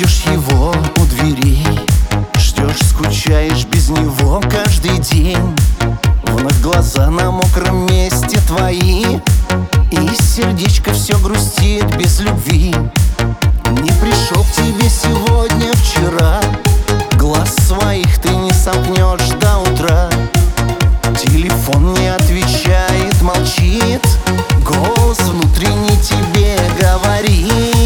ждешь его у дверей, ждешь, скучаешь без него каждый день. Вновь глаза на мокром месте твои, и сердечко все грустит без любви. Не пришел к тебе сегодня, вчера, глаз своих ты не сомкнешь до утра. Телефон не отвечает, молчит, голос внутренний тебе говорит: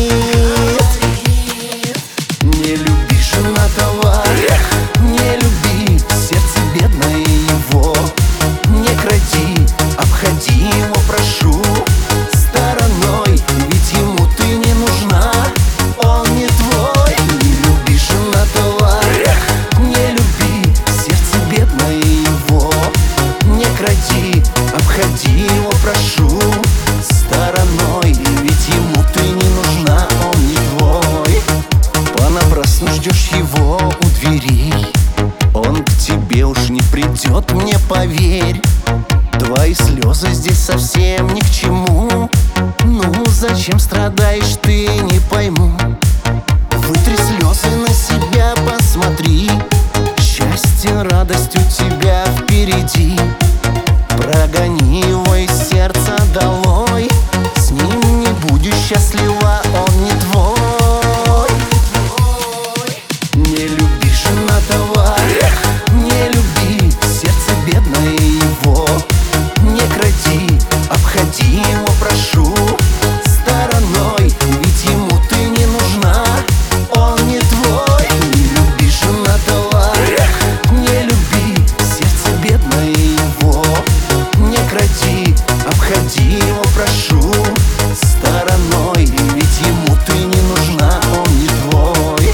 не люби, женатого, не люби, сердце бедное его. Не кради, обходи его, прошу, стороной, ведь ему ты не нужна, он не твой. Не люби, женатого, не люби, сердце бедное его. Не кради, обходи его, прошу, стороной, ведь ему ты не нужна, он не твой. Понапрасну ждешь его у дверей, он к тебе уж не придет, мне поверь. Твои слезы здесь совсем ни к чему. Ну зачем страдаешь ты, не пойму. Вытри слезы, на себя посмотри, счастье, радость у тебя впереди. Прогони его из сердца долой, с ним не будешь счастлива, он не твой. Не люби, женатого, не люби, сердце бедное его. Не кради, обходи его, прошу, стороной, ведь ему ты не нужна, он не твой. Не люби, женатого, не люби, сердце бедное его. Не кради, обходи его, прошу, стороной, ведь ему ты не нужна, он не твой.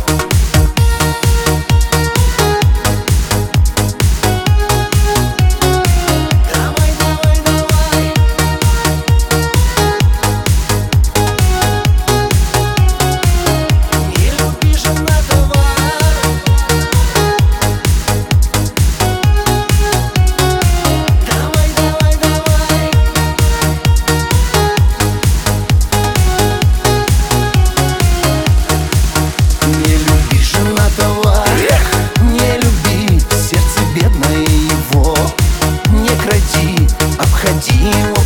Давай, давай, давай. Не люби, женатого. Давай, давай, давай. Не люби, женатого, не люби, сердце бедное его. Не кради, обходи его,